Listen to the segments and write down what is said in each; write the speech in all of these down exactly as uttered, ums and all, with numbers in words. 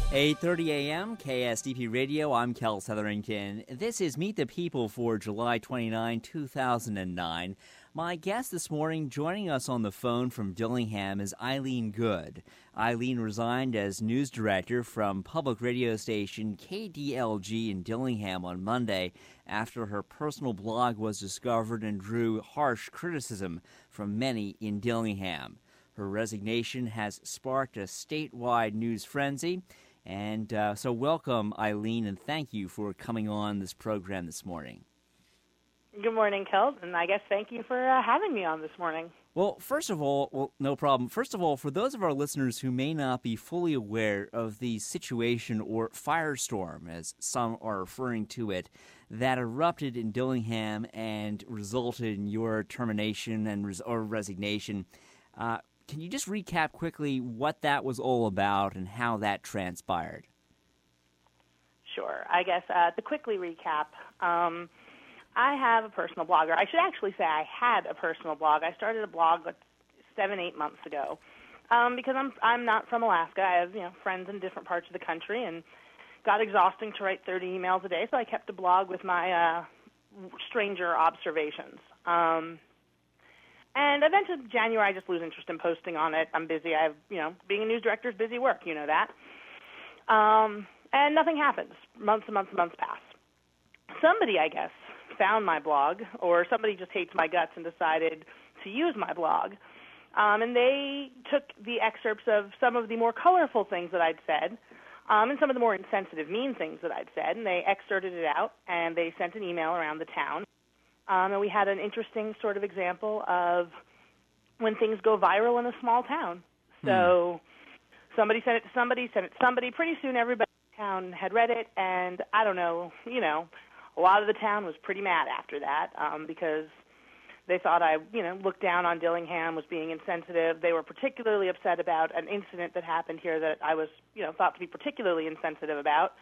eight thirty a.m., K S D P Radio. I'm Kel Southerington. This is Meet the People for July twenty-ninth, two thousand nine. My guest this morning joining us on the phone from Dillingham is Eileen Good. Eileen resigned as news director from public radio station K D L G in Dillingham on Monday after her personal blog was discovered and drew harsh criticism from many in Dillingham. Her resignation has sparked a statewide news frenzy. And uh, so welcome, Eileen, and thank you for coming on this program this morning. Good morning, Kel, and I guess thank you for uh, having me on this morning. Well, first of all, well, no problem. First of all, for those of our listeners who may not be fully aware of the situation or firestorm, as some are referring to it, that erupted in Dillingham and resulted in your termination and res- or resignation, uh, can you just recap quickly what that was all about and how that transpired? Sure. I guess uh, to quickly recap, um, I have a personal blog, or I should actually say I had a personal blog. I started a blog like seven, eight months ago um, because I'm I'm not from Alaska. I have you know friends in different parts of the country, and got exhausting to write thirty emails a day, so I kept a blog with my uh, stranger observations. Um, And eventually, January, I just lose interest in posting on it. I'm busy. I have, you know, being a news director is busy work. You know that. Um, and nothing happens. Months and months and months pass. Somebody, I guess, found my blog, or somebody just hates my guts and decided to use my blog. Um, and they took the excerpts of some of the more colorful things that I'd said, um, and some of the more insensitive, mean things that I'd said, and they excerpted it out, and they sent an email around the town. Um, and we had an interesting sort of example of when things go viral in a small town. So hmm. somebody sent it to somebody, sent it to somebody. Pretty soon everybody in town had read it, and I don't know, you know, a lot of the town was pretty mad after that um, because they thought I, you know, looked down on Dillingham, was being insensitive. They were particularly upset about an incident that happened here that I was, you know, thought to be particularly insensitive about.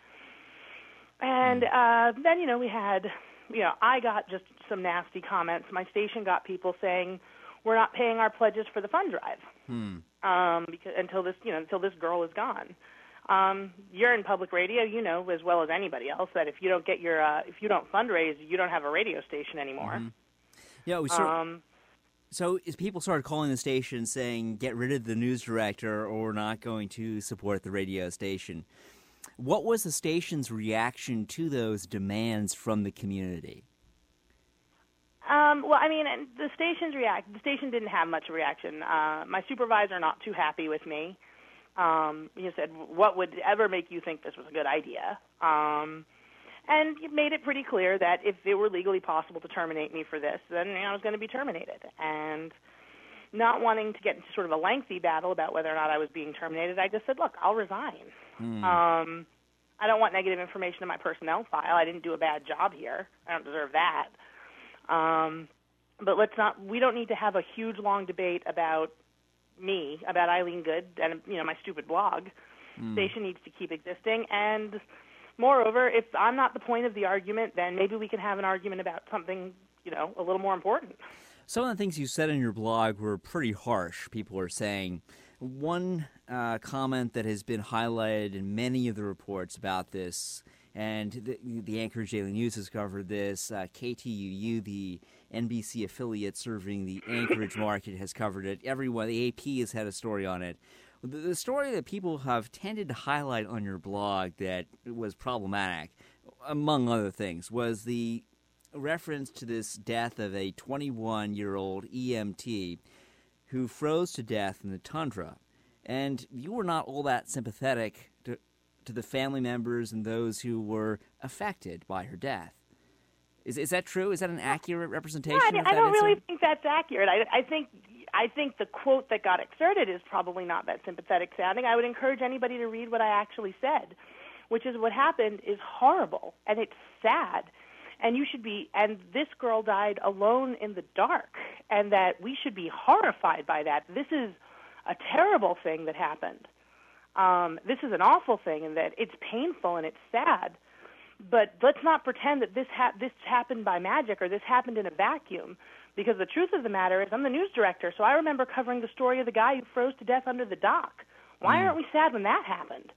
And uh, then, you know, we had... You know, I got just some nasty comments. My station got people saying, "We're not paying our pledges for the fund drive hmm. um, because until this, you know, until this girl is gone." Um, you're in public radio, you know as well as anybody else that if you don't get your, uh, if you don't fundraise, you don't have a radio station anymore. Mm-hmm. Yeah, we sort um, so is people started calling the station saying, "Get rid of the news director, or we're not going to support the radio station." What was the station's reaction to those demands from the community? Um, well, I mean, the station's react. The station didn't have much of a reaction. Uh, my supervisor not too happy with me. Um, he said, "What would ever make you think this was a good idea?" Um, and he made it pretty clear that if it were legally possible to terminate me for this, then you know, I was going to be terminated. And not wanting to get into sort of a lengthy battle about whether or not I was being terminated, I just said, "Look, I'll resign." Hmm. Um, I don't want negative information in my personnel file. I didn't do a bad job here. I don't deserve that. Um, but let's not. We don't need to have a huge, long debate about me, about Eileen Good, and you know my stupid blog. Mm. Station needs to keep existing. And moreover, if I'm not the point of the argument, then maybe we can have an argument about something, you know, a little more important. Some of the things you said in your blog were pretty harsh. People are saying. One uh, comment that has been highlighted in many of the reports about this, and the, the Anchorage Daily News has covered this, uh, K T U U, the N B C affiliate serving the Anchorage market, has covered it. Everyone, the A P has had a story on it. The, the story that people have tended to highlight on your blog that was problematic, among other things, was the reference to this death of a twenty-one-year-old E M T who froze to death in the tundra. And you were not all that sympathetic to, to the family members and those who were affected by her death. Is is that true? Is that an accurate representation? No, I, of I that don't really incident? think that's accurate. I, I think I think the quote that got excerpted is probably not that sympathetic sounding. I would encourage anybody to read what I actually said, which is what happened is horrible and it's sad. And you should be, and this girl died alone in the dark, and that we should be horrified by that. This is a terrible thing that happened. Um, this is an awful thing, and that it's painful and it's sad. But let's not pretend that this ha- this happened by magic or this happened in a vacuum, because the truth of the matter is I'm the news director, so I remember covering the story of the guy who froze to death under the dock. Why Mm. aren't we sad when that happened?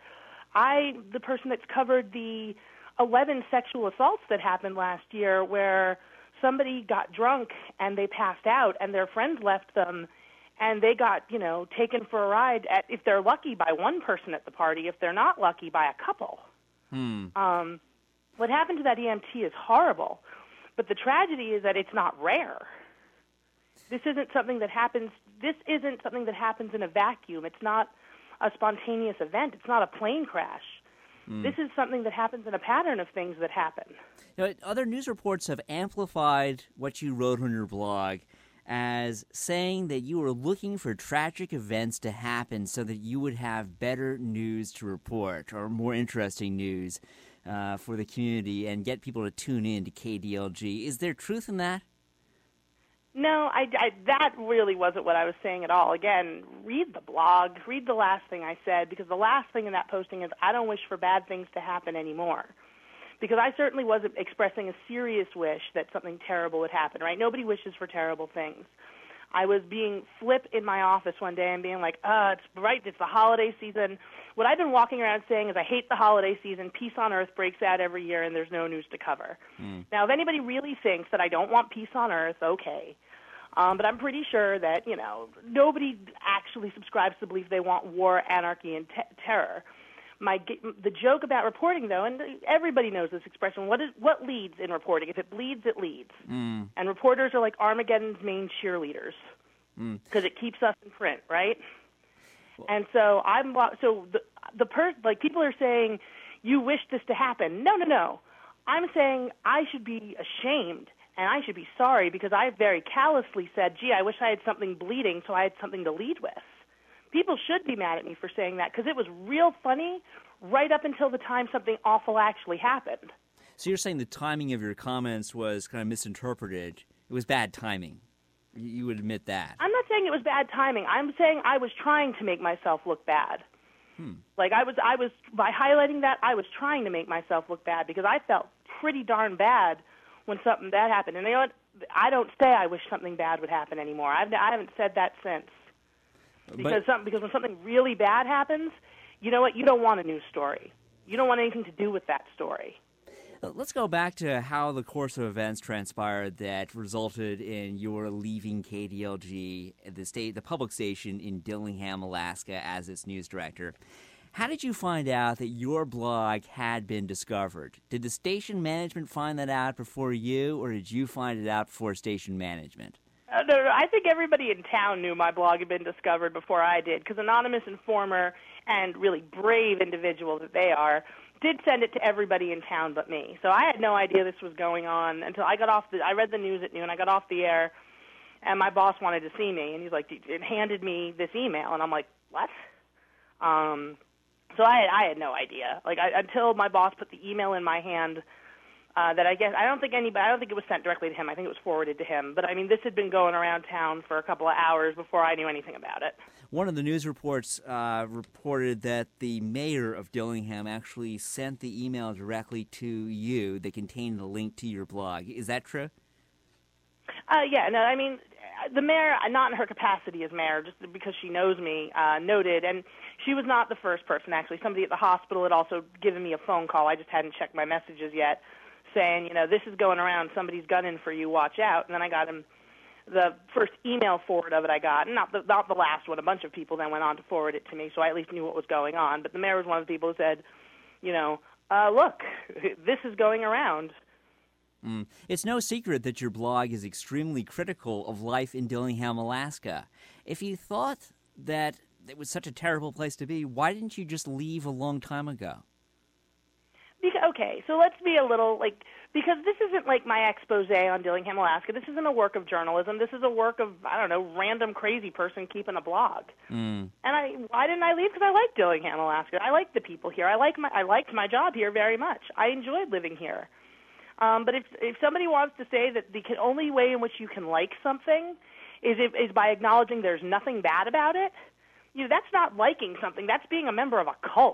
I, the person that's covered the eleven sexual assaults that happened last year where somebody got drunk and they passed out and their friends left them and they got, you know, taken for a ride, at, if they're lucky, by one person at the party, if they're not lucky, by a couple. Hmm. Um, what happened to that E M T is horrible, but the tragedy is that it's not rare. This isn't something that happens, this isn't something that happens in a vacuum. It's not a spontaneous event. It's not a plane crash. Mm. This is something that happens in a pattern of things that happen. You know, other news reports have amplified what you wrote on your blog as saying that you were looking for tragic events to happen so that you would have better news to report or more interesting news uh, for the community and get people to tune in to K D L G. Is there truth in that? No, I, I, that really wasn't what I was saying at all. Again, read the blog, read the last thing I said, because the last thing in that posting is I don't wish for bad things to happen anymore. Because I certainly wasn't expressing a serious wish that something terrible would happen, right? Nobody wishes for terrible things. I was being flip in my office one day and being like, uh, it's right, it's the holiday season. What I've been walking around saying is I hate the holiday season, peace on earth breaks out every year, and there's no news to cover. Mm. Now, if anybody really thinks that I don't want peace on earth, okay. Um, but I'm pretty sure that, you know, nobody actually subscribes to the belief they want war, anarchy, and te- terror. My the joke about reporting, though, and everybody knows this expression, what is what leads in reporting? If it bleeds, it leads. Mm. And reporters are like Armageddon's main cheerleaders because mm. it keeps us in print, right? Well, and so I'm so the the per like people are saying you wish this to happen. No, no, no. I'm saying I should be ashamed and I should be sorry because I very callously said, "Gee, I wish I had something bleeding so I had something to lead with." People should be mad at me for saying that because it was real funny right up until the time something awful actually happened. So you're saying the timing of your comments was kind of misinterpreted. It was bad timing. You would admit that. I'm not saying it was bad timing. I'm saying I was trying to make myself look bad. Hmm. Like I was, I was by highlighting that, I was trying to make myself look bad because I felt pretty darn bad when something bad happened. And you know what? I don't say I wish something bad would happen anymore. I've, I haven't said that since. Because, some, because when something really bad happens, you know what? You don't want a news story. You don't want anything to do with that story. Let's go back to how the course of events transpired that resulted in your leaving K D L G, the state, the public station in Dillingham, Alaska, as its news director. How did you find out that your blog had been discovered? Did the station management find that out before you, or did you find it out before station management? Uh, no, no, I think everybody in town knew my blog had been discovered before I did, because Anonymous Informer and really brave individuals that they are did send it to everybody in town but me. So I had no idea this was going on until I got off the, I read the news at noon, I got off the air, and my boss wanted to see me, and he's like, it handed me this email, and I'm like, what? Um, so I had, I had no idea. Like, I, until my boss put the email in my hand, Uh, that I guess I don't think anybody. I don't think it was sent directly to him. I think it was forwarded to him. But I mean, this had been going around town for a couple of hours before I knew anything about it. One of the news reports uh, reported that the mayor of Dillingham actually sent the email directly to you that contained the link to your blog. Is that true? Uh, yeah. No, I mean, the mayor, not in her capacity as mayor, just because she knows me, uh, noted, and she was not the first person. Actually, somebody at the hospital had also given me a phone call. I just hadn't checked my messages yet, saying, you know, this is going around, somebody's gunning for you, watch out. And then I got him the first email forward of it I got, and not the, not the last one. A bunch of people then went on to forward it to me, so I at least knew what was going on. But the mayor was one of the people who said, you know, uh, look, this is going around. Mm. It's no secret that your blog is extremely critical of life in Dillingham, Alaska. If you thought that it was such a terrible place to be, why didn't you just leave a long time ago? Because, okay, so let's be a little, like, because this isn't like my expose on Dillingham, Alaska. This isn't a work of journalism. This is a work of, I don't know, random crazy person keeping a blog. Mm. And I, why didn't I leave? Because I like Dillingham, Alaska. I like the people here. I like my, I liked my job here very much. I enjoyed living here. Um, but if if somebody wants to say that the only way in which you can like something is if, is by acknowledging there's nothing bad about it, you know, that's not liking something. That's being a member of a cult.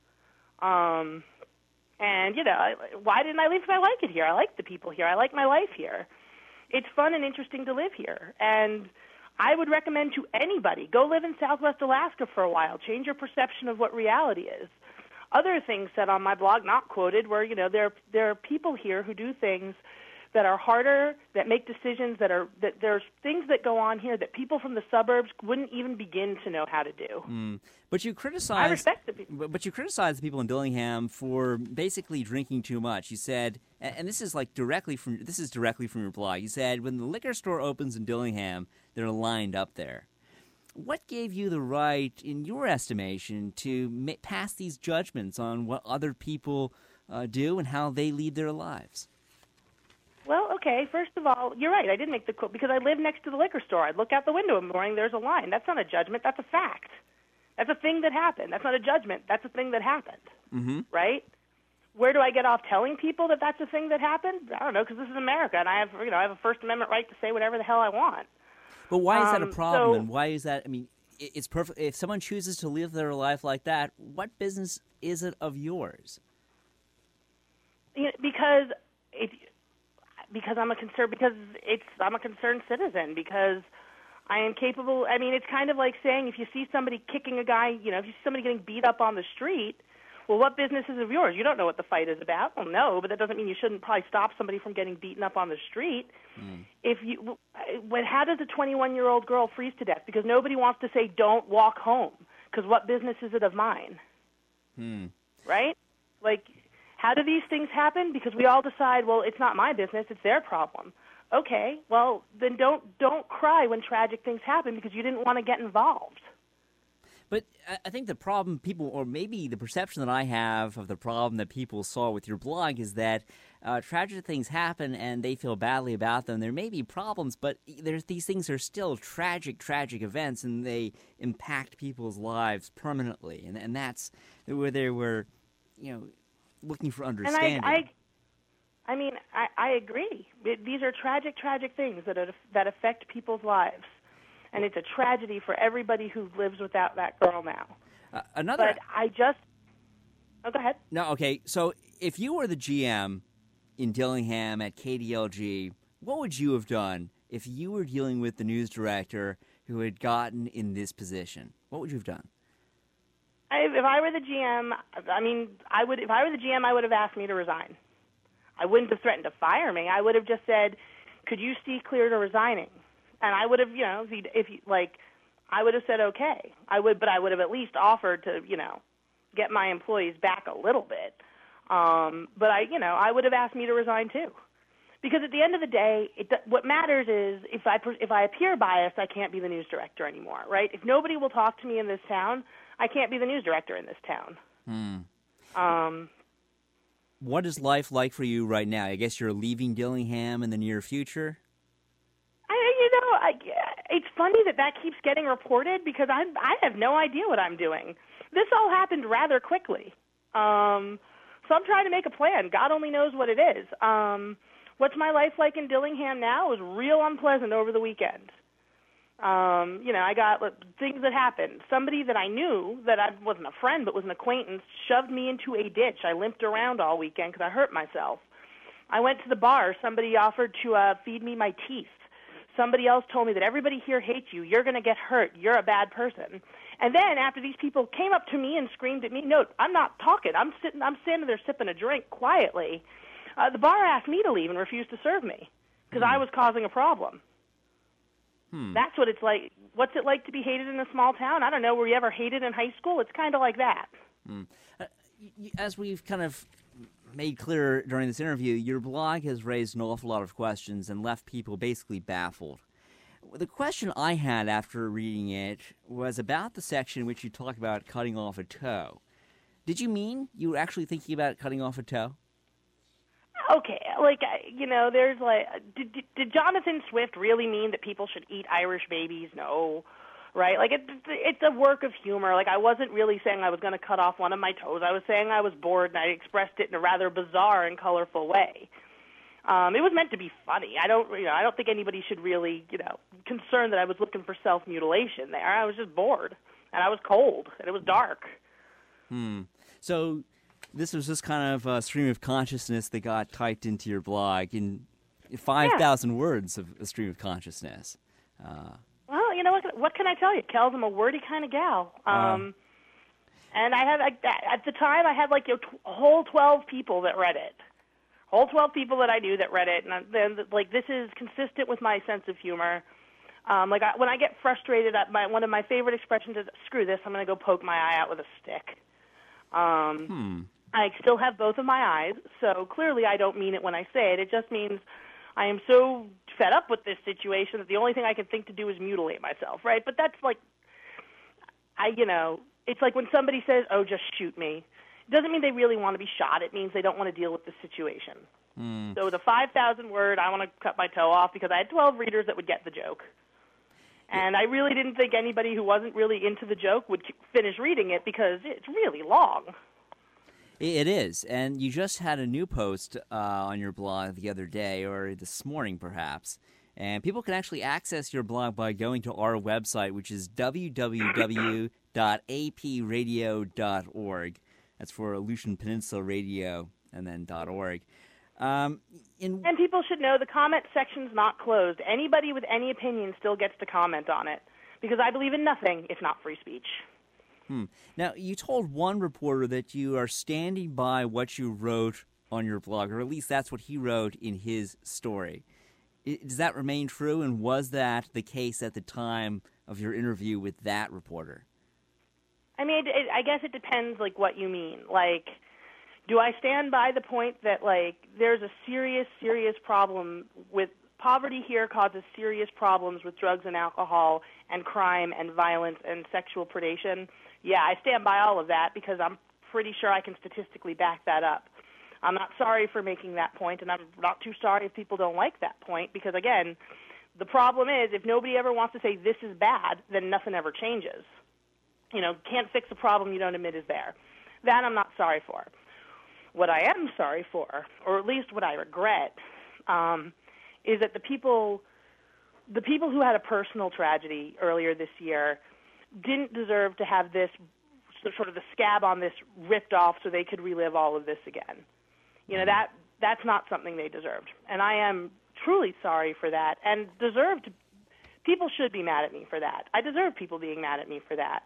Um, and, you know, why didn't I leave? Because I like it here. I like the people here. I like my life here. It's fun and interesting to live here. And I would recommend to anybody, go live in Southwest Alaska for a while. Change your perception of what reality is. other things said on my blog, not quoted, where, you know, there there are people here who do things that are harder, that make decisions that are that there's things that go on here that people from the suburbs wouldn't even begin to know how to do. Mm. But you criticize. I respect the people. But you criticize the people in Dillingham for basically drinking too much. You said, and this is like directly from this is directly from your blog. You said when the liquor store opens in Dillingham, they're lined up there. What gave you the right, in your estimation, to ma- pass these judgments on what other people uh, do and how they lead their lives? Well, okay, first of all, you're right. I did make the quote because I live next to the liquor store. I'd look out the window in the morning, there's a line. That's not a judgment. That's a fact. That's a thing that happened. That's not a judgment. That's a thing that happened, mm-hmm. right? Where do I get off telling people that that's a thing that happened? I don't know, because this is America, and I have, you know, I have a First Amendment right to say whatever the hell I want. But why is um, that a problem? So, and why is that? I mean, it's perfect. If someone chooses to live their life like that, what business is it of yours? You know, because it, because I'm a concern. Because it's I'm a concerned citizen. Because I am capable. I mean, it's kind of like saying if you see somebody kicking a guy, you know, if you see somebody getting beat up on the street. Well, what business is of yours? You don't know what the fight is about. Well, no, but that doesn't mean you shouldn't probably stop somebody from getting beaten up on the street. Mm. If you, when, how does a twenty-one-year-old girl freeze to death? Because nobody wants to say, don't walk home, because what business is it of mine? Mm. Right? Like, how do these things happen? Because we all decide, well, it's not my business, it's their problem. Okay, well, then don't don't cry when tragic things happen because you didn't want to get involved. But I think the problem people, or maybe the perception that I have of the problem that people saw with your blog is that uh, tragic things happen and they feel badly about them. There may be problems, but there's, these things are still tragic, tragic events, and they impact people's lives permanently. And, and that's where they were, you know, looking for understanding. And I, I, I mean, I, I agree. These are tragic, tragic things that are, that affect people's lives. And it's a tragedy for everybody who lives without that girl now. Uh, another, but I just oh, go ahead. No, okay. So if you were the G M in Dillingham at K D L G, what would you have done if you were dealing with the news director who had gotten in this position? What would you have done? I, if I were the G M, I mean, I would. If I were the G M, I would have asked me to resign. I wouldn't have threatened to fire me. I would have just said, "Could you see clear to resigning?" And I would have, you know, if you, if you, like, I would have said okay. I would, but I would have at least offered to, you know, get my employees back a little bit. Um, but I, you know, I would have asked me to resign too, because at the end of the day, it, what matters is if I if I appear biased, I can't be the news director anymore, right? If nobody will talk to me in this town, I can't be the news director in this town. Hmm. Um, what is life like for you right now? I guess you're leaving Dillingham in the near future. I, it's funny that that keeps getting reported because I I have no idea what I'm doing. This all happened rather quickly. Um, so I'm trying to make a plan. God only knows what it is. Um, what's my life like in Dillingham now is real unpleasant over the weekend. Um, you know, I got look, things that happened. Somebody that I knew, that I wasn't a friend but was an acquaintance, shoved me into a ditch. I limped around all weekend because I hurt myself. I went to the bar. Somebody offered to uh, feed me my teeth. Somebody else told me that everybody here hates you. You're going to get hurt. You're a bad person. And then after these people came up to me and screamed at me, no, I'm not talking. I'm sitting. I'm standing there sipping a drink quietly. Uh, the bar asked me to leave and refused to serve me because hmm. I was causing a problem. Hmm. That's what it's like. What's it like to be hated in a small town? I don't know. Were you ever hated in high school? It's kind of like that. Hmm. Uh, as we've kind of made clear during this interview, your blog has raised an awful lot of questions and left people basically baffled. The question I had after reading it was about the section in which you talk about cutting off a toe. Did you mean you were actually thinking about cutting off a toe? Okay, like, you know, there's like, did, did, did Jonathan Swift really mean that people should eat Irish babies? No. Right? Like, it, it's a work of humor. Like, I wasn't really saying I was going to cut off one of my toes. I was saying I was bored, and I expressed it in a rather bizarre and colorful way. Um, it was meant to be funny. I don't, you know, I don't think anybody should really, you know, concern that I was looking for self-mutilation there. I was just bored, and I was cold, and it was dark. Hmm. So this was just kind of a stream of consciousness that got typed into your blog in five thousand yeah. words of a stream of consciousness. Uh Well, you know, what, what can I tell you? Kel's, I'm a wordy kind of gal. Um, uh, And I had, like, at the time, I had, like, a whole twelve people that read it. Whole twelve people that I knew that read it. And then, like, this is consistent with my sense of humor. Um, like, I, when I get frustrated, my, one of my favorite expressions is, screw this, I'm going to go poke my eye out with a stick. Um, hmm. I still have both of my eyes, so clearly I don't mean it when I say it. It just means I am so fed up with this situation that the only thing I can think to do is mutilate myself, right? But that's like, I, you know, it's like when somebody says, oh, just shoot me. It doesn't mean they really want to be shot. It means they don't want to deal with the situation. Mm. So the five thousand word, I want to cut my toe off because I had twelve readers that would get the joke. And I really didn't think anybody who wasn't really into the joke would finish reading it because it's really long. It is. And you just had a new post uh, on your blog the other day, or this morning perhaps. And people can actually access your blog by going to our website, which is w w w dot a p radio dot org. That's for Aleutian Peninsula Radio, and then .org. Um, in... And people should know the comment section's not closed. Anybody with any opinion still gets to comment on it, because I believe in nothing if not free speech. Hmm. Now, you told one reporter that you are standing by what you wrote on your blog, or at least that's what he wrote in his story. Does that remain true, and was that the case at the time of your interview with that reporter? I mean, it, I guess it depends, like, what you mean. Like, do I stand by the point that, like, there's a serious, serious problem with poverty here causes serious problems with drugs and alcohol and crime and violence and sexual predation? Yeah, I stand by all of that because I'm pretty sure I can statistically back that up. I'm not sorry for making that point, and I'm not too sorry if people don't like that point because, again, the problem is if nobody ever wants to say this is bad, then nothing ever changes. You know, can't fix a problem you don't admit is there. That I'm not sorry for. What I am sorry for, or at least what I regret, um, is that the people, the people who had a personal tragedy earlier this year didn't deserve to have this, sort of the scab on this ripped off so they could relive all of this again. You know, that that's not something they deserved. And I am truly sorry for that and deserved, people should be mad at me for that. I deserve people being mad at me for that.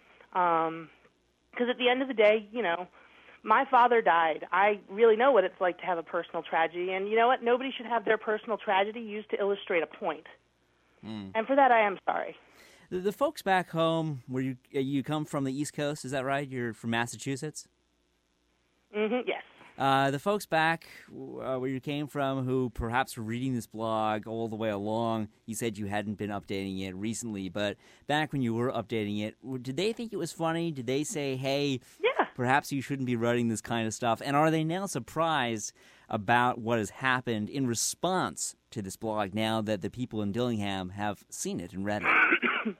Um, because at the end of the day, you know, my father died. I really know what it's like to have a personal tragedy. And you know what? Nobody should have their personal tragedy used to illustrate a point. Mm. And for that, I am sorry. The, the folks back home, where you you come from the East Coast, is that right? You're from Massachusetts? Mm-hmm, yes. Uh, the folks back uh, where you came from who perhaps were reading this blog all the way along, you said you hadn't been updating it recently, but back when you were updating it, did they think it was funny? Did they say, hey, yeah, perhaps you shouldn't be writing this kind of stuff? And are they now surprised about what has happened in response to this blog now that the people in Dillingham have seen it and read it?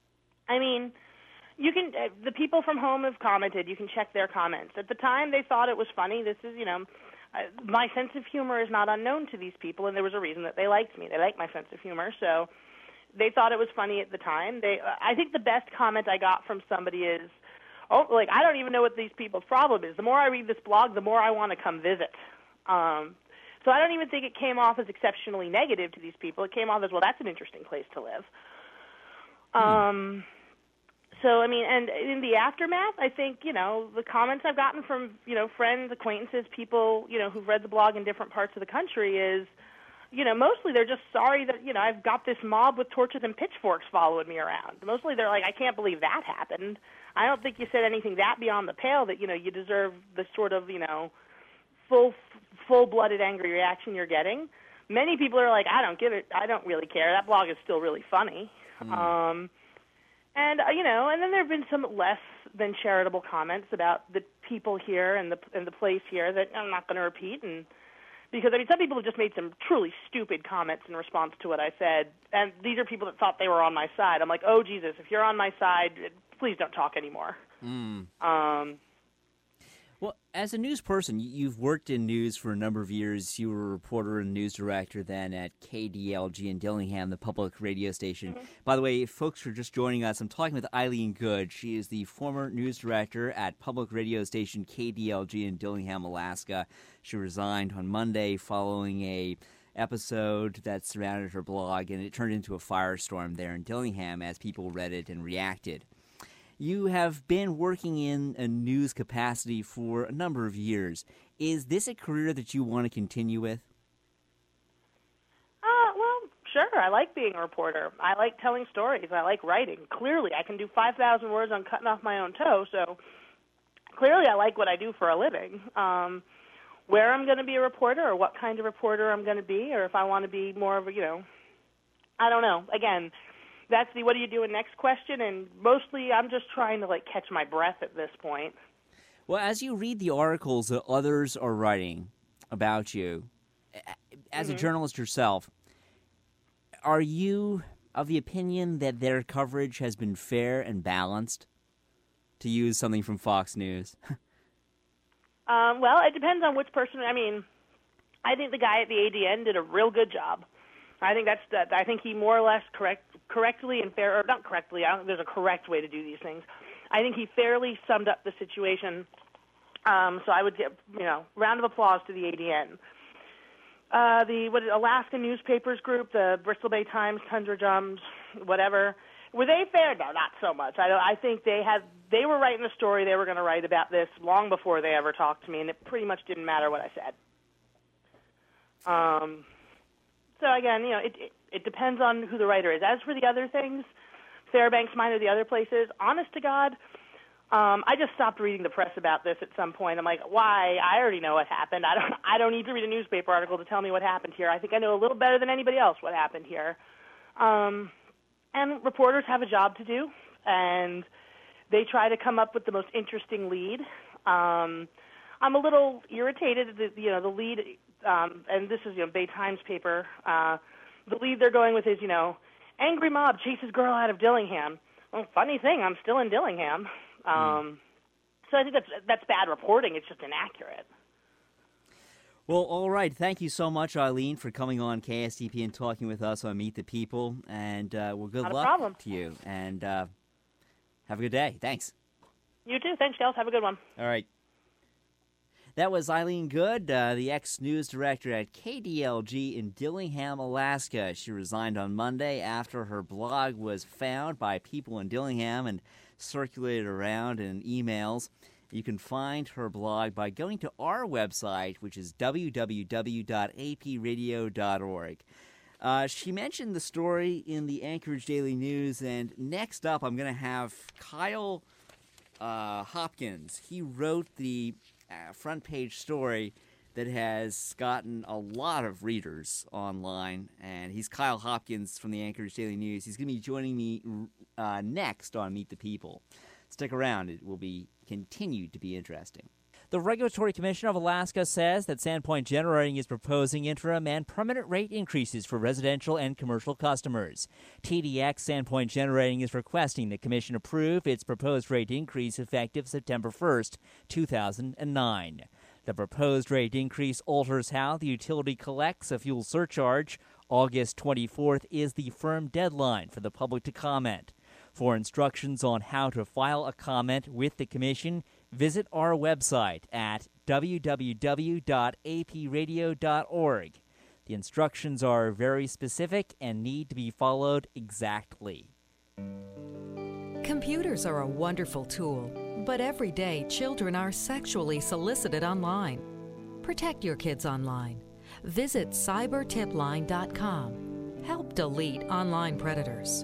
I mean... You can. Uh, the people from home have commented. You can check their comments. At the time, they thought it was funny. This is, you know, uh, my sense of humor is not unknown to these people, and there was a reason that they liked me. They liked my sense of humor, so they thought it was funny at the time. They. Uh, I think the best comment I got from somebody is, "Oh, like I don't even know what these people's problem is. The more I read this blog, the more I want to come visit." Um, so I don't even think it came off as exceptionally negative to these people. It came off as, well, that's an interesting place to live. Hmm. Um. So, I mean, and in the aftermath, I think, you know, the comments I've gotten from, you know, friends, acquaintances, people, you know, who've read the blog in different parts of the country is, you know, mostly they're just sorry that, you know, I've got this mob with torches and pitchforks following me around. Mostly they're like, I can't believe that happened. I don't think you said anything that beyond the pale that, you know, you deserve the sort of, you know, full, full-blooded angry reaction you're getting. Many people are like, I don't give it, I don't really care. That blog is still really funny. Mm. Um And, uh, you know, and then there have been some less than charitable comments about the people here and the and the place here that I'm not going to repeat. And because, I mean, some people have just made some truly stupid comments in response to what I said. And these are people that thought they were on my side. I'm like, oh, Jesus, if you're on my side, please don't talk anymore. Mm. Um, well, as a news person, you've worked in news for a number of years. You were a reporter and news director then at K D L G in Dillingham, the public radio station. Mm-hmm. By the way, if folks are just joining us, I'm talking with Eileen Good. She is the former news director at public radio station K D L G in Dillingham, Alaska. She resigned on Monday following a episode that surrounded her blog, and it turned into a firestorm there in Dillingham as people read it and reacted. You have been working in a news capacity for a number of years. Is this a career that you want to continue with? Uh, well, sure. I like being a reporter. I like telling stories. I like writing. Clearly, I can do five thousand words on cutting off my own toe, so clearly I like what I do for a living. Um, where I'm going to be a reporter or what kind of reporter I'm going to be, or if I want to be more of a, you know, I don't know. Again, that's the what do you do next question, and mostly I'm just trying to, like, catch my breath at this point. Well, as you read the articles that others are writing about you, as mm-hmm. a journalist yourself, are you of the opinion that their coverage has been fair and balanced, to use something from Fox News? um, well, it depends on which person. I mean, I think the guy at the A D N did a real good job. I think that's that. I think he more or less correct, correctly and fair, or not correctly. I don't think there's a correct way to do these things. I think he fairly summed up the situation. Um, so I would give, you know, round of applause to the A D N. Uh, the what Alaska Newspapers Group, the Bristol Bay Times, Tundra Drums, whatever. Were they fair? No, not so much. I don't, I think they had they were writing a story they were going to write about this long before they ever talked to me, and it pretty much didn't matter what I said. Um. So again, you know, it, it it depends on who the writer is. As for the other things, Fairbanks Mine or the other places, honest to God, um, I just stopped reading the press about this at some point. I'm like, why? I already know what happened. I don't I don't need to read a newspaper article to tell me what happened here. I think I know a little better than anybody else what happened here. Um, and reporters have a job to do, and they try to come up with the most interesting lead. Um, I'm a little irritated that, you know, the lead. Um, and this is, you know, Bay Times paper. Uh, the lead they're going with is, you know, angry mob chases girl out of Dillingham. Well, funny thing, I'm still in Dillingham. Um, mm. So I think that's that's bad reporting. It's just inaccurate. Well, all right. Thank you so much, Eileen, for coming on K S D P and talking with us on Meet the People. And uh, well, good Not luck a problem. to you. And uh, have a good day. Thanks. You too. Thanks, Giles. Have a good one. All right. That was Eileen Good, uh, the ex-news director at K D L G in Dillingham, Alaska. She resigned on Monday after her blog was found by people in Dillingham and circulated around in emails. You can find her blog by going to our website, which is w w w dot a p radio dot org. Uh, she mentioned the story in the Anchorage Daily News, and next up I'm going to have Kyle uh, Hopkins. He wrote the Uh, front page story that has gotten a lot of readers online, and he's Kyle Hopkins from the Anchorage Daily News. He's going to be joining me uh, next on Meet the People. Stick around. It will be continued to be interesting. The Regulatory Commission of Alaska says that Sandpoint Generating is proposing interim and permanent rate increases for residential and commercial customers. T D X Sandpoint Generating is requesting the Commission approve its proposed rate increase effective September first, two thousand nine. The proposed rate increase alters how the utility collects a fuel surcharge. August twenty-fourth is the firm deadline for the public to comment. For instructions on how to file a comment with the Commission, visit our website at w w w dot a p radio dot org. The instructions are very specific and need to be followed exactly. Computers are a wonderful tool, but every day children are sexually solicited online. Protect your kids online. Visit cyber tip line dot com. Help delete online predators.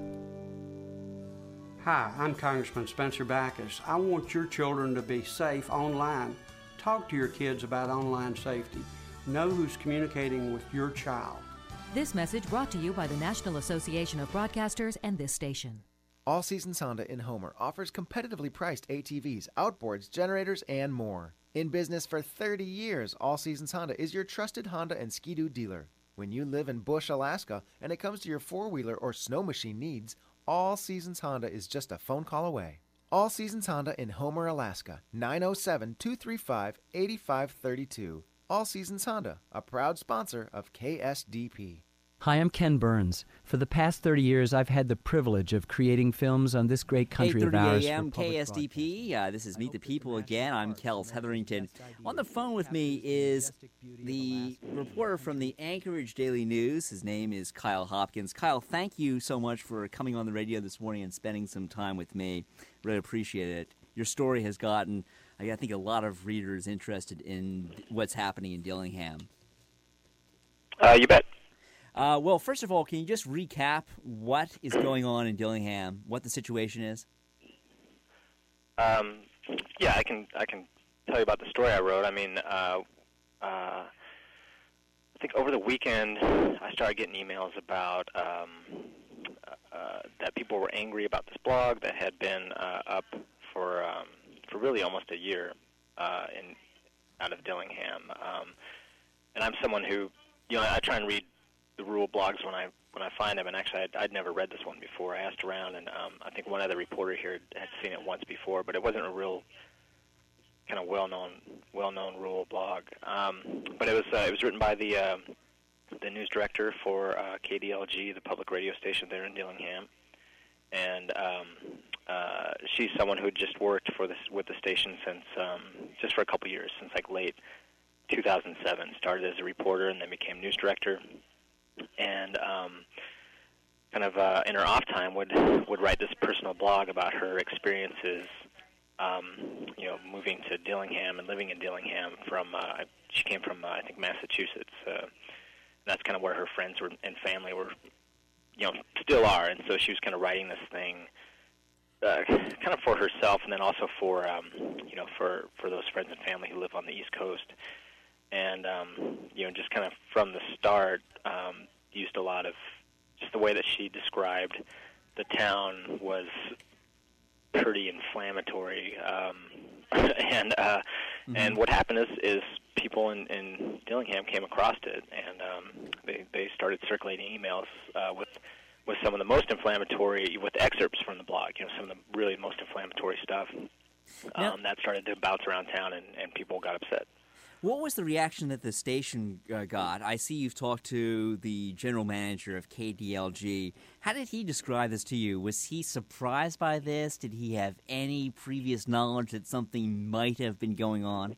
Hi, I'm Congressman Spencer Backus. I want your children to be safe online. Talk to your kids about online safety. Know who's communicating with your child. This message brought to you by the National Association of Broadcasters and this station. All Seasons Honda in Homer offers competitively priced A T Vs, outboards, generators, and more. In business for thirty years, All Seasons Honda is your trusted Honda and Ski-Doo dealer. When you live in Bush, Alaska, and it comes to your four-wheeler or snow machine needs, All Seasons Honda is just a phone call away. All Seasons Honda in Homer, Alaska, nine oh seven, two three five, eight five three two. All Seasons Honda, a proud sponsor of K S D P. Hi, I'm Ken Burns. For the past thirty years, I've had the privilege of creating films on this great country of ours. eight thirty a.m. K S D P. Uh, this is Meet the People again. I'm Kels Hetherington. On the phone with me is the reporter from the Anchorage Daily News. His name is Kyle Hopkins. Kyle, thank you so much for coming on the radio this morning and spending some time with me. Really appreciate it. Your story has gotten, I think, a lot of readers interested in what's happening in Dillingham. Uh, you bet. Uh, well, first of all, can you just recap what is going on in Dillingham, what the situation is? Um, yeah, I can I can tell you about the story I wrote. I mean, uh, uh, I think over the weekend I started getting emails about um, uh, that people were angry about this blog that had been uh, up for um, for really almost a year uh, in out of Dillingham. Um, and I'm someone who, you know, I try and read the rural blogs when I when I find them, and actually I'd, I'd never read this one before. I asked around, and um, I think one other reporter here had seen it once before, but it wasn't a real kind of well-known well-known rural blog. Um, but it was uh, it was written by the uh, the news director for uh, K D L G, the public radio station there in Dillingham, and um, uh, she's someone who had just worked for this with the station since um, just for a couple years, since like late two thousand seven. Started as a reporter and then became news director. And um, kind of uh, in her off time would would write this personal blog about her experiences, um, you know, moving to Dillingham and living in Dillingham. From uh, she came from uh, I think Massachusetts. Uh, that's kind of where her friends were and family were, you know, still are. And so she was kind of writing this thing, uh, kind of for herself, and then also for um, you know for for those friends and family who live on the East Coast. And, um, you know, just kind of from the start, um, used a lot of, just the way that she described the town was pretty inflammatory. Um, and uh, mm-hmm. and what happened is, is people in, in Dillingham came across it, and um, they, they started circulating emails uh, with with some of the most inflammatory, with excerpts from the blog, you know, some of the really most inflammatory stuff. Um, yep. That started to bounce around town, and, and people got upset. What was the reaction that the station uh, got? I see you've talked to the general manager of K D L G. How did he describe this to you? Was he surprised by this? Did he have any previous knowledge that something might have been going on?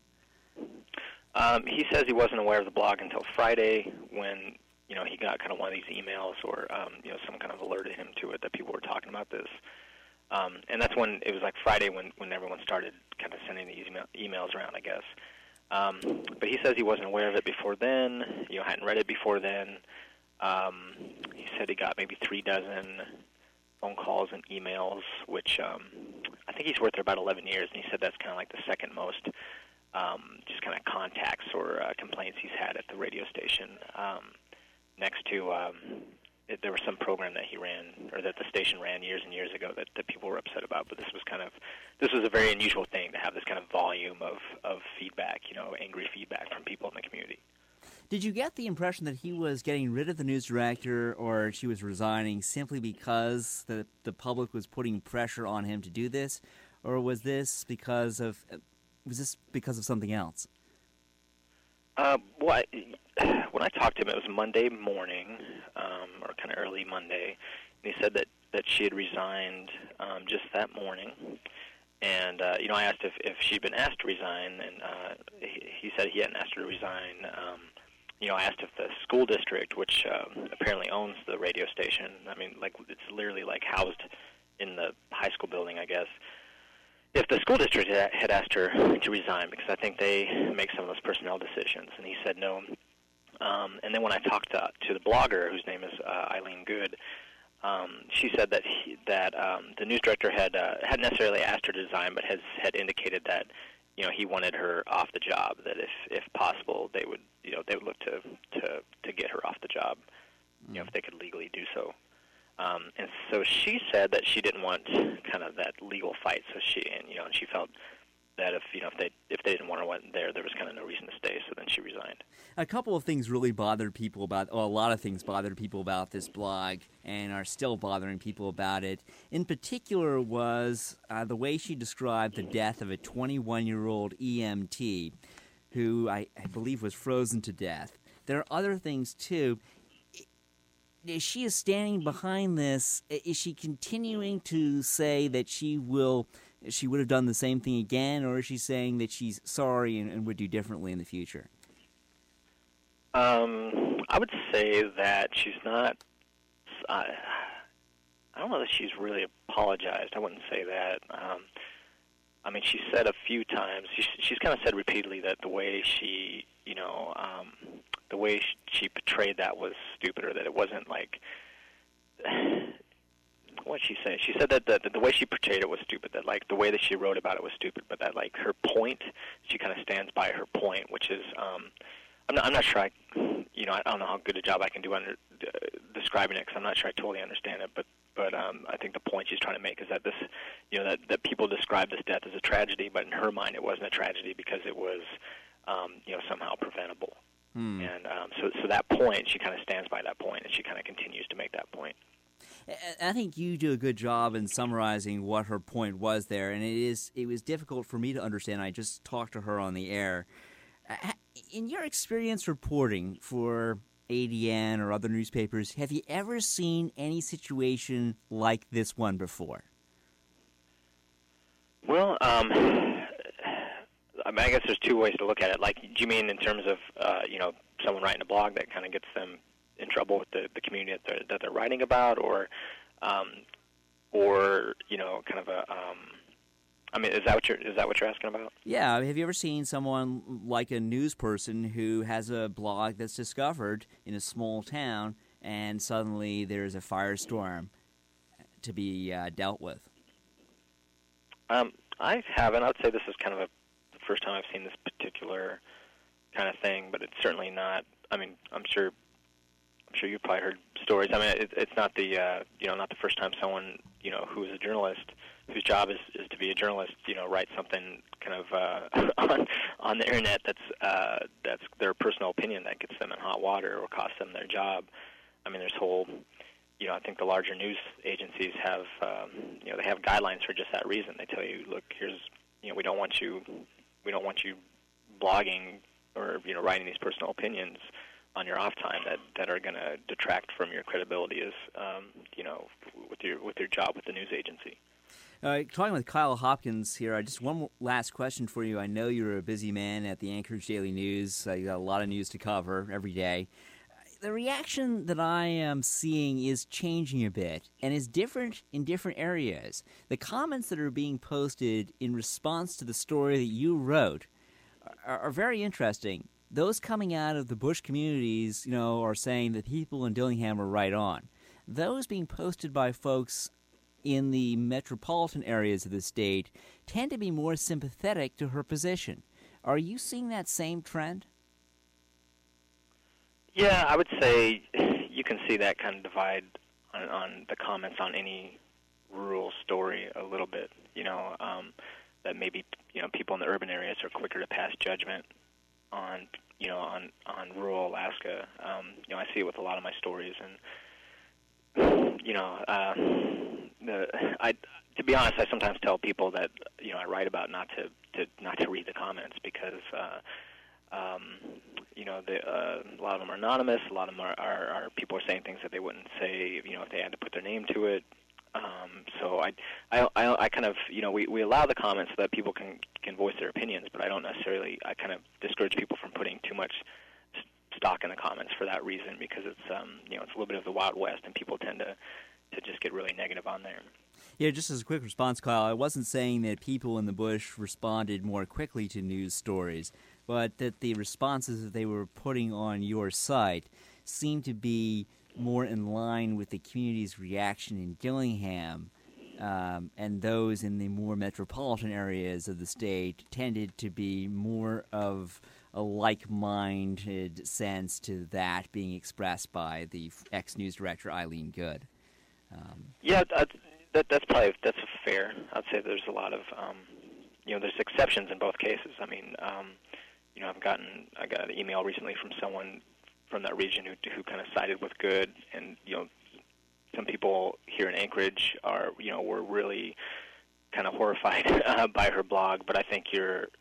Um, he says he wasn't aware of the blog until Friday when, you know, he got kind of one of these emails or, um, you know, some kind of alerted him to it that people were talking about this. Um, and that's when, it was like Friday when, when everyone started kind of sending these email, emails around, I guess. Um, but he says he wasn't aware of it before then, you know, hadn't read it before then. Um, he said he got maybe three dozen phone calls and emails, which um, I think he's worked there about eleven years, and he said that's kind of like the second most um, just kind of contacts or uh, complaints he's had at the radio station. Um, next to, um, it, there was some program that he ran, or that the station ran years and years ago that, that people were upset about, but this was kind of, this was a very unusual thing to have this kind of volume of, of feedback, you know, angry feedback from people in the community. Did you get the impression that he was getting rid of the news director or she was resigning simply because the, the public was putting pressure on him to do this, or was this because of, was this because of something else? Uh, well, I, when I talked to him, it was Monday morning, um, or kind of early Monday, and he said that, that she had resigned um, just that morning. And, uh, you know, I asked if, if she'd been asked to resign, and uh, he, he said he hadn't asked her to resign. Um, you know, I asked if the school district, which um, apparently owns the radio station, I mean, like, it's literally, like, housed in the high school building, I guess, if the school district had asked her to resign, because I think they make some of those personnel decisions. And he said no. Um, and then when I talked to, to the blogger, whose name is uh, Eileen Good, um, she said that he, that um, the news director had uh, hadn't necessarily asked her to resign, but has had indicated that, you know, he wanted her off the job. That if, if possible, they would you know they would look to, to, to get her off the job, you know, if they could legally do so. Um, and so she said that she didn't want kind of that legal fight. So she, and you know, and she felt that if you know if they if they didn't want her there, there was kind of no reason to stay. So then she resigned. A couple of things really bothered people about, well, a lot of things bothered people about this blog, and are still bothering people about it. In particular, was uh, the way she described the death of a twenty-one-year-old E M T, who I, I believe was frozen to death. There are other things too. she is standing behind this. Is she continuing to say that she will, she would have done the same thing again, or is she saying that she's sorry and, and would do differently in the future? Um, I would say that she's not. I, I don't know that she's really apologized. I wouldn't say that. Um, I mean, she said a few times. She's, she's kind of said repeatedly that the way she, you know, um, the way she portrayed that was stupid, or that it wasn't like. What did she say? She said that the, the way she portrayed it was stupid. That like the way that she wrote about it was stupid, but that like her point, she kind of stands by her point, which is. Um, I'm not, I'm not sure I, you know, I don't know how good a job I can do under uh, describing it because I'm not sure I totally understand it. But, but um, I think the point she's trying to make is that this, you know, that, that people describe this death as a tragedy, but in her mind it wasn't a tragedy because it was, um, you know, somehow preventable. Hmm. And um, so, so that point, she kind of stands by that point, and she kind of continues to make that point. I think you do a good job in summarizing what her point was there, and it is it was difficult for me to understand. I just talked to her on the air. In your experience reporting for A D N or other newspapers, have you ever seen any situation like this one before? Well, um, I, mean, I guess there's two ways to look at it. Like, do you mean in terms of, uh, you know, someone writing a blog that kind of gets them in trouble with the, the community that they're, that they're writing about, or, um, or you know, kind of a... Um, I mean, is that what you're is that what you're asking about? Yeah. Have you ever seen someone like a news person who has a blog that's discovered in a small town, and suddenly there's a firestorm to be uh, dealt with? Um, I haven't. I would say this is kind of a, the first time I've seen this particular kind of thing, but it's certainly not. I mean, I'm sure. I'm sure you've probably heard stories. I mean, it, it's not the uh, you know not the first time someone you know who is a journalist, whose job is, is to be a journalist, you know, write something kind of uh, on on the internet that's uh, that's their personal opinion that gets them in hot water or costs them their job. I mean, there's whole, you know, I think the larger news agencies have, um, you know, they have guidelines for just that reason. They tell you, look, here's, you know, we don't want you, we don't want you blogging or you know writing these personal opinions on your off time that, that are going to detract from your credibility as, um, you know, with your with your job with the news agency. Uh, talking with Kyle Hopkins here, uh, just one last question for you. I know you're a busy man at the Anchorage Daily News. Uh, you got a lot of news to cover every day. The reaction that I am seeing is changing a bit and is different in different areas. The comments that are being posted in response to the story that you wrote are, are very interesting. Those coming out of the Bush communities, you know, are saying that people in Dillingham are right on. Those being posted by folks in the metropolitan areas of the state tend to be more sympathetic to her position. Are you seeing that same trend? Yeah, I would say you can see that kind of divide on, on the comments on any rural story a little bit. You know, um, that maybe you know people in the urban areas are quicker to pass judgment on you know on on rural Alaska. Um, you know, I see it with a lot of my stories, and you know, uh, the, I to be honest, I sometimes tell people that you know I write about not to, to not to read the comments because. Uh, Um, you know, the, uh, a lot of them are anonymous. A lot of them are, are, are people are saying things that they wouldn't say, you know, if they had to put their name to it. Um, so I, I, I, I kind of, you know, we, we allow the comments so that people can can voice their opinions, but I don't necessarily, I kind of discourage people from putting too much stock in the comments for that reason because it's, um, you know, it's a little bit of the Wild West, and people tend to, to just get really negative on there. Yeah, just as a quick response, Kyle, I wasn't saying that people in the bush responded more quickly to news stories, but that the responses that they were putting on your site seemed to be more in line with the community's reaction in Dillingham, um, and those in the more metropolitan areas of the state tended to be more of a like-minded sense to that being expressed by the ex-news director Eileen Good. Um, yeah, that, that, that's probably that's fair. I'd say there's a lot of, um, you know, there's exceptions in both cases. I mean, um, you know, I've gotten I got an email recently from someone from that region who who kind of sided with Good, and you know, some people here in Anchorage are you know were really kind of horrified uh, by her blog. But I think you're,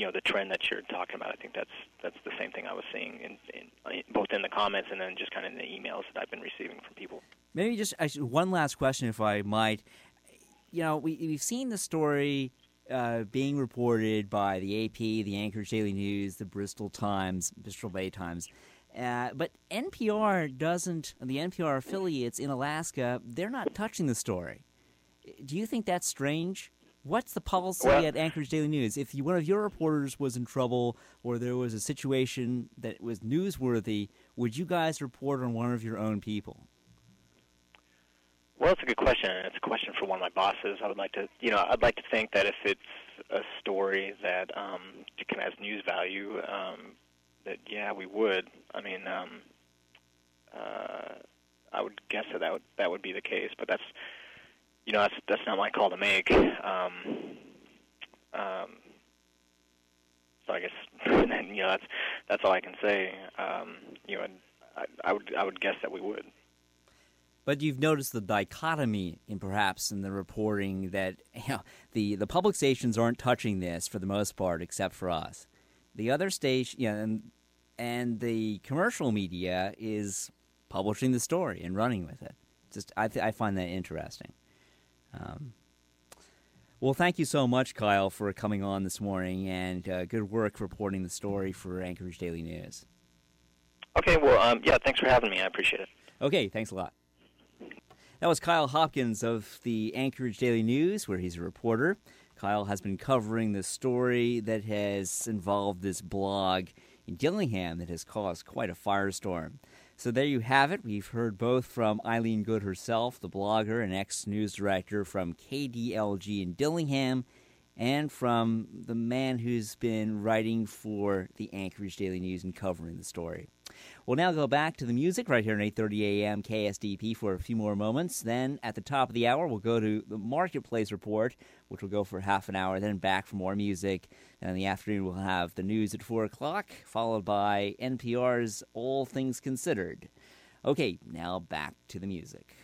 you know, the trend that you're talking about. I think that's that's the same thing I was seeing in, in both in the comments and then just kind of in the emails that I've been receiving from people. Maybe just actually, one last question, if I might. You know, we, we've seen the story uh, being reported by the A P, the Anchorage Daily News, the Bristol Times, Bristol Bay Times. Uh, but N P R doesn't, the N P R affiliates in Alaska, they're not touching the story. Do you think that's strange? What's the policy well, at Anchorage Daily News? If you, one of your reporters was in trouble or there was a situation that was newsworthy, would you guys report on one of your own people? Well, it's a good question, and it's a question for one of my bosses. I would like to, you know, I'd like to think that if it's a story that um, can has news value, um, that yeah, we would. I mean, um, uh, I would guess that that would that would be the case, but that's, you know, that's that's not my call to make. Um, um, so I guess, you know, that's that's all I can say. Um, you know, I, I would I would guess that we would. But you've noticed the dichotomy in perhaps in the reporting that, you know, the, the public stations aren't touching this for the most part except for us. The other station, you know, and, and the commercial media is publishing the story and running with it. Just I, th- I find that interesting. Um, well, thank you so much, Kyle, for coming on this morning, and uh, good work reporting the story for Anchorage Daily News. Okay, well, um, yeah, thanks for having me. I appreciate it. Okay, thanks a lot. That was Kyle Hopkins of the Anchorage Daily News, where he's a reporter. Kyle has been covering the story that has involved this blog in Dillingham that has caused quite a firestorm. So there you have it. We've heard both from Eileen Good herself, the blogger and ex-news director from K D L G in Dillingham, and from the man who's been writing for the Anchorage Daily News and covering the story. We'll now go back to the music right here at eight thirty a.m. K S D P for a few more moments. Then at the top of the hour, we'll go to the Marketplace Report, which will go for half an hour, then back for more music. And in the afternoon, we'll have the news at four o'clock, followed by N P R's All Things Considered. Okay, now back to the music.